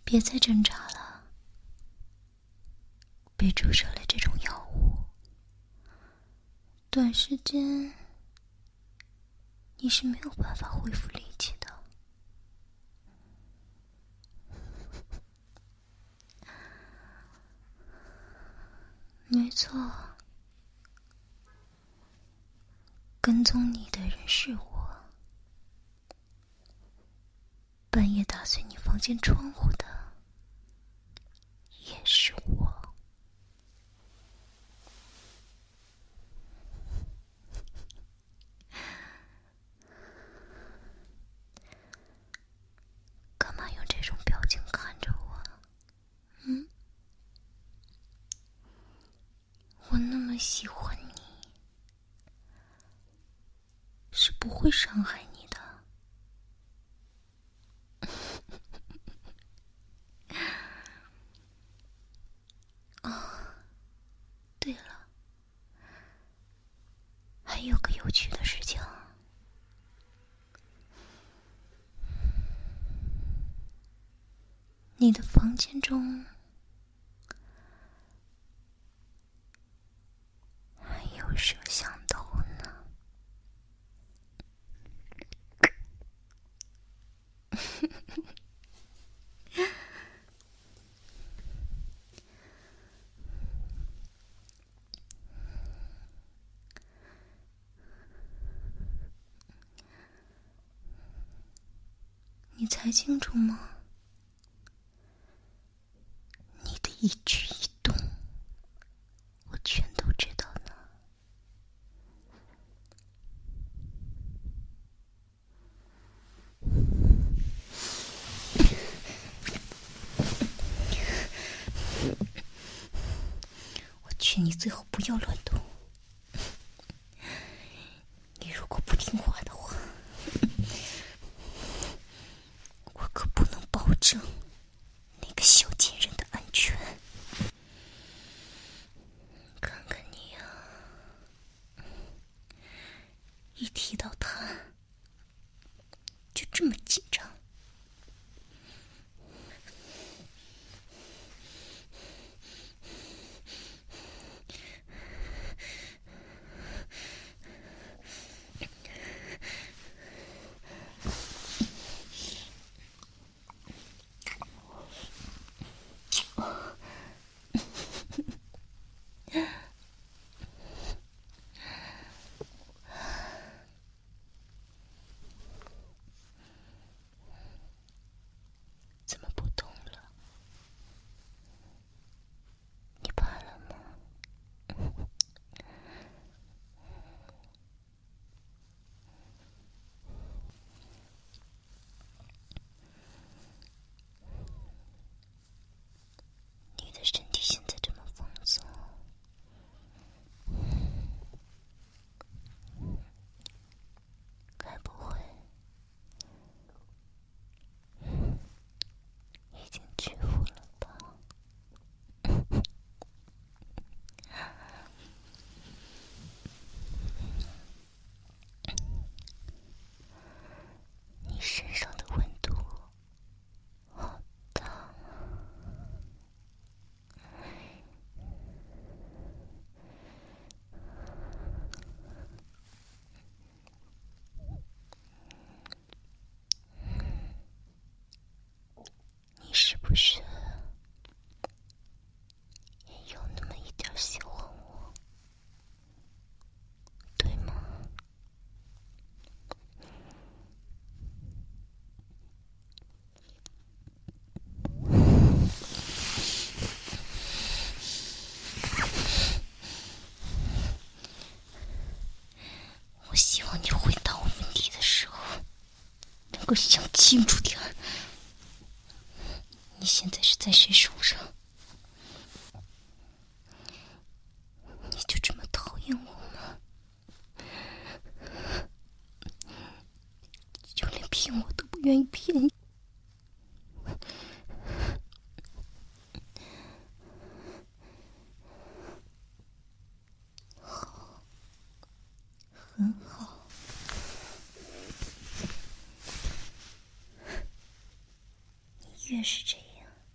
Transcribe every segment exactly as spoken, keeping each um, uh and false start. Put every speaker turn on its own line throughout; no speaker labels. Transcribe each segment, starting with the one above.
别再挣扎了，被注射了这种药物，短时间你是没有办法恢复力气的。没错，跟踪你的人是我，半夜打碎你房间窗户的也是我。干嘛用这种表情看着我？嗯？我那么喜欢你，是不会伤害你的。啊，对了，还有个有趣的事情。你的房间中还有摄像头呢。你猜清楚吗？你的一举一动，我全都知道呢。我劝你最好不要乱动。你如果不听话的话，我可不能保证那个小贱人的安全。看看你呀、啊，一提到他就这么紧张。怎么不动了？你怕了吗？你的身体现在这么放松，该不会已经屈服了吧？你身上的温度好大啊！你是不是也有那么一点喜欢我，对吗？我希望你回答我问题的时候能够想清楚点儿。你现在是在谁手上？你就这么讨厌我吗？就连骗我都不愿意骗你。好，很好。你越是这样，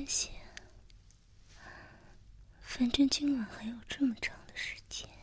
关系，反正今晚还有这么长的时间。